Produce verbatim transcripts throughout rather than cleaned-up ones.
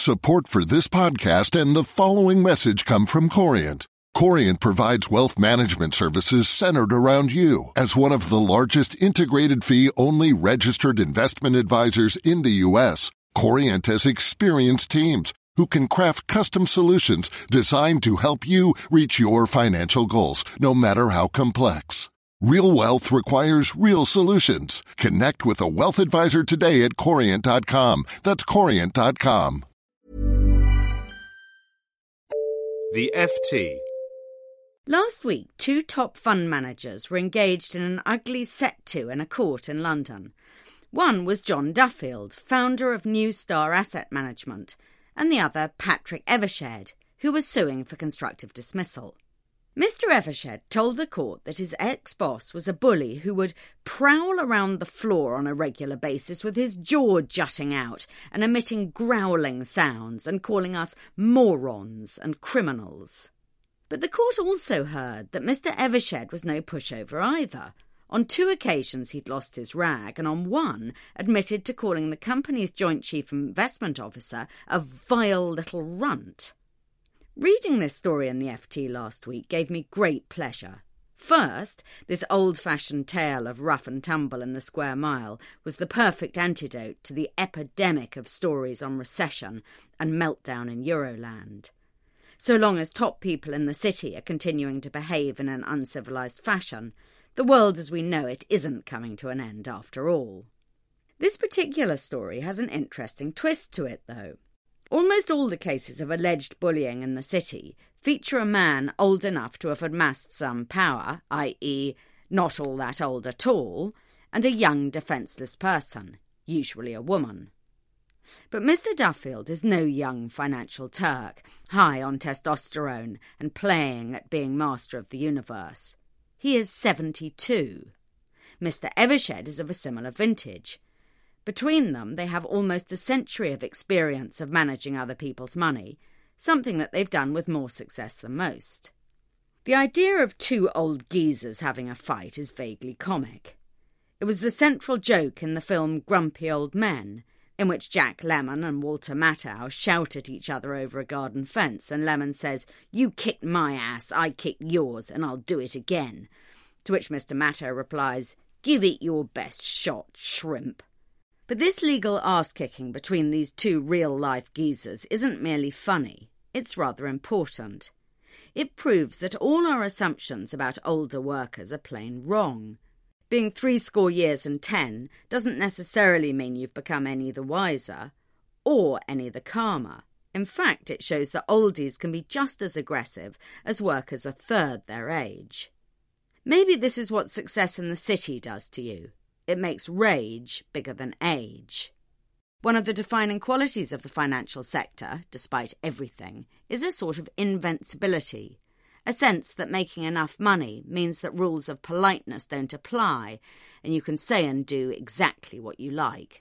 Support for this podcast and the following message come from Corient. Corient provides wealth management services centered around you. As one of the largest integrated fee-only registered investment advisors in the U S, Corient has experienced teams who can craft custom solutions designed to help you reach your financial goals, no matter how complex. Real wealth requires real solutions. Connect with a wealth advisor today at corient dot com. That's corient dot com. The F T. Last week, two top fund managers were engaged in an ugly set-to in a court in London. One was John Duffield, founder of New Star Asset Management, and the other Patrick Evershed, who was suing for constructive dismissal. Mister Evershed told the court that his ex-boss was a bully who would prowl around the floor on a regular basis with his jaw jutting out and emitting growling sounds and calling us morons and criminals. But the court also heard that Mister Evershed was no pushover either. On two occasions he'd lost his rag, and on one admitted to calling the company's Joint Chief Investment Officer a vile little runt. Reading this story in the F T last week gave me great pleasure. First, this old-fashioned tale of rough and tumble in the square mile was the perfect antidote to the epidemic of stories on recession and meltdown in Euroland. So long as top people in the city are continuing to behave in an uncivilised fashion, the world as we know it isn't coming to an end after all. This particular story has an interesting twist to it, though. Almost all the cases of alleged bullying in the city feature a man old enough to have amassed some power, that is not all that old at all, and a young defenceless person, usually a woman. But Mister Duffield is no young financial Turk, high on testosterone and playing at being master of the universe. He is seventy-two. Mister Evershed is of a similar vintage. Between them, they have almost a century of experience of managing other people's money, something that they've done with more success than most. The idea of two old geezers having a fight is vaguely comic. It was the central joke in the film Grumpy Old Men, in which Jack Lemmon and Walter Matthau shout at each other over a garden fence, and Lemmon says, "You kicked my ass, I kicked yours, and I'll do it again." To which Mister Matthau replies, "Give it your best shot, shrimp." But this legal arse-kicking between these two real-life geezers isn't merely funny, it's rather important. It proves that all our assumptions about older workers are plain wrong. Being three score years and ten doesn't necessarily mean you've become any the wiser, or any the calmer. In fact, it shows that oldies can be just as aggressive as workers a third their age. Maybe this is what success in the city does to you. It makes rage bigger than age. One of the defining qualities of the financial sector, despite everything, is a sort of invincibility, a sense that making enough money means that rules of politeness don't apply, and you can say and do exactly what you like.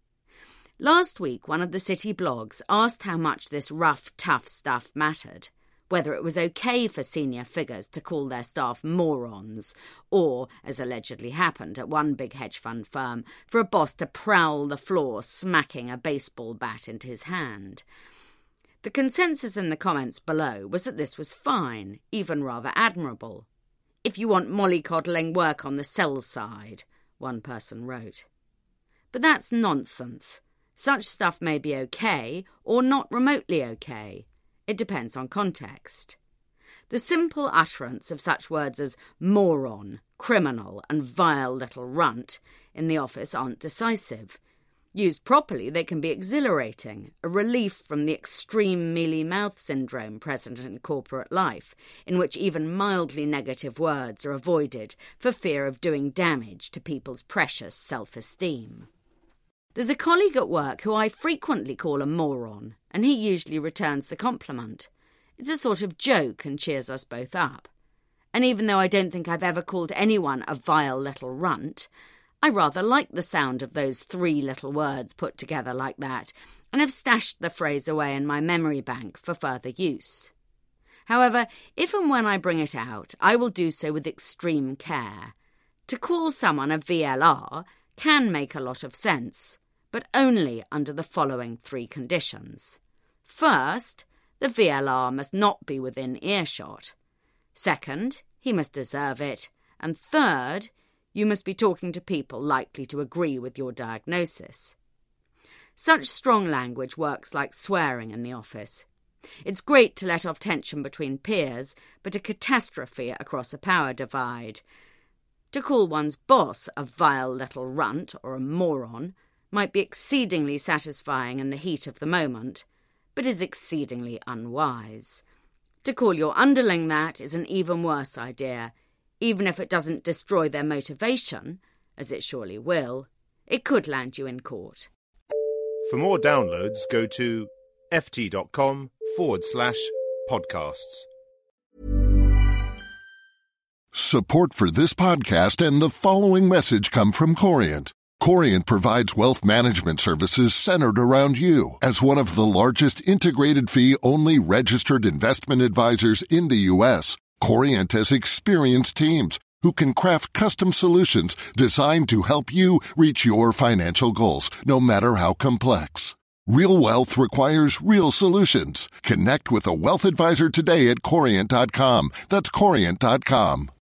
Last week, one of the city blogs asked how much this rough, tough stuff mattered, whether it was okay for senior figures to call their staff morons, or, as allegedly happened at one big hedge fund firm, for a boss to prowl the floor smacking a baseball bat into his hand. The consensus in the comments below was that this was fine, even rather admirable. "If you want mollycoddling, work on the sell side," one person wrote. But that's nonsense. Such stuff may be okay, or not remotely okay. It depends on context. The simple utterance of such words as moron, criminal, and vile little runt in the office aren't decisive. Used properly, they can be exhilarating, a relief from the extreme mealy-mouth syndrome present in corporate life, in which even mildly negative words are avoided for fear of doing damage to people's precious self-esteem. There's a colleague at work who I frequently call a moron, and he usually returns the compliment. It's a sort of joke and cheers us both up. And even though I don't think I've ever called anyone a vile little runt, I rather like the sound of those three little words put together like that, and have stashed the phrase away in my memory bank for further use. However, if and when I bring it out, I will do so with extreme care. To call someone a V L R can make a lot of sense, but only under the following three conditions. First, the V L R must not be within earshot. Second, he must deserve it. And third, you must be talking to people likely to agree with your diagnosis. Such strong language works like swearing in the office. It's great to let off tension between peers, but a catastrophe across a power divide. To call one's boss a vile little runt or a moron might be exceedingly satisfying in the heat of the moment, but is exceedingly unwise. To call your underling that is an even worse idea. Even if it doesn't destroy their motivation, as it surely will, it could land you in court. For more downloads, go to ft.com forward slash podcasts. Support for this podcast and the following message come from Corient. Corient provides wealth management services centered around you. As one of the largest integrated fee-only registered investment advisors in the U S, Corient has experienced teams who can craft custom solutions designed to help you reach your financial goals, no matter how complex. Real wealth requires real solutions. Connect with a wealth advisor today at Corient dot com. That's Corient dot com.